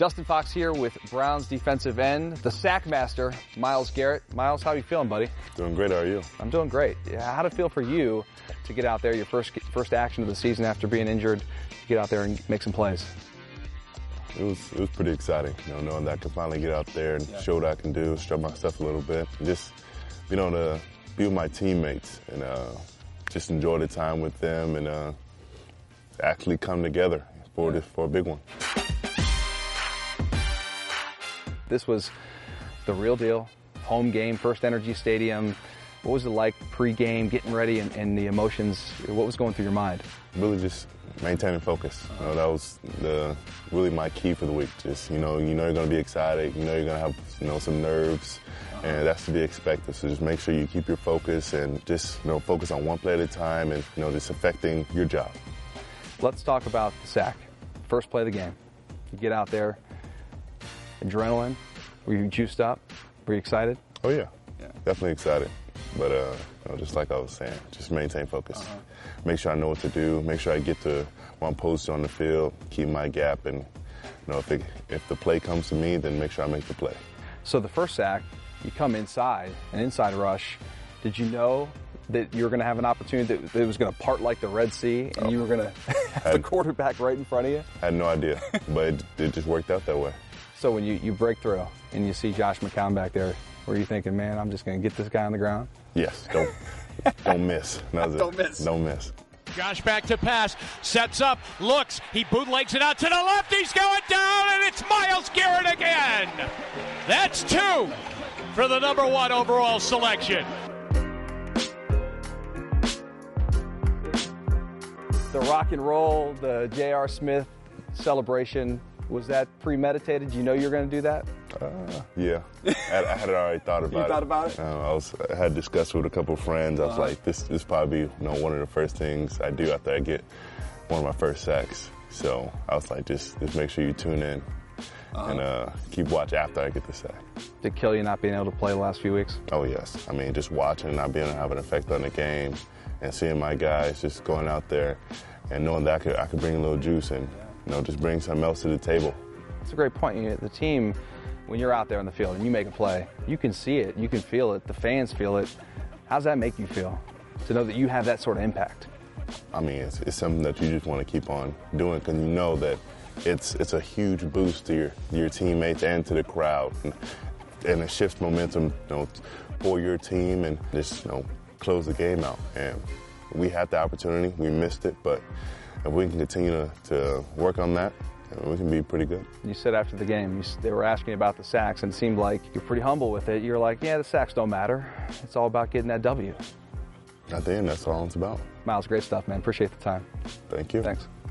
Justin Fox here with Browns defensive end, the sack master, Myles Garrett. Myles, how are you feeling, buddy? Doing great. How are you? I'm doing great. How'd it feel for you to get out there, your first action of the season after being injured, get out there and make some plays? It was pretty exciting, knowing that I could finally get out there and show what I can do, stretch myself a little bit, and just being able to be with my teammates and just enjoy the time with them and actually come together for a big one. This was the real deal, home game, First Energy Stadium. What was it like pre-game, getting ready, and the emotions? What was going through your mind? Really just maintaining focus. That was really my key for the week. Just, you're going to be excited. You're going to have, some nerves, and that's to be expected. So just make sure you keep your focus and just, focus on one play at a time and, just affecting your job. Let's talk about the sack. First play of the game. You get out there. Adrenaline? Were you juiced up? Were you excited? Oh, yeah. Definitely excited. But, just like I was saying, just maintain focus. Make sure I know what to do. Make sure I get to where I'm posted on the field, keep my gap, and, if the play comes to me, then make sure I make the play. So the first sack, you come inside, an inside rush. Did you know that you were going to have an opportunity that it was going to part like the Red Sea and you were going to have the quarterback right in front of you? I had no idea, but it just worked out that way. So when you break through and you see Josh McCown back there, were you thinking, man, I'm just going to get this guy on the ground? Yes, don't miss. Don't miss. Josh back to pass, sets up, looks, he bootlegs it out to the left, he's going down, and it's Myles Garrett again. That's 2 for the number 1 overall selection. The rock and roll, the J.R. Smith celebration, was that premeditated? Did you know you were going to do that? Yeah. I had already thought about it. You thought about it? I had discussed with a couple of friends. I was like, this probably one of the first things I do after I get one of my first sacks. So I was like, just make sure you tune in and keep watch after I get the sack. Did it kill you not being able to play the last few weeks? Oh, yes. Just watching and not being able to have an effect on the game and seeing my guys just going out there and knowing that I could bring a little juice and, just bring something else to the table. That's a great point. The team, when you're out there on the field and you make a play, you can see it, you can feel it, the fans feel it. How does that make you feel to know that you have that sort of impact? It's something that you just want to keep on doing because you know that it's a huge boost to your teammates and to the crowd, and it shifts momentum, for your team and just close the game out. And we had the opportunity, we missed it, but if we can continue to work on that, we can be pretty good. You said after the game, they were asking about the sacks, and it seemed like you're pretty humble with it. You're like, yeah, the sacks don't matter. It's all about getting that W. At the end, that's all it's about. Myles, great stuff, man. Appreciate the time. Thank you. Thanks.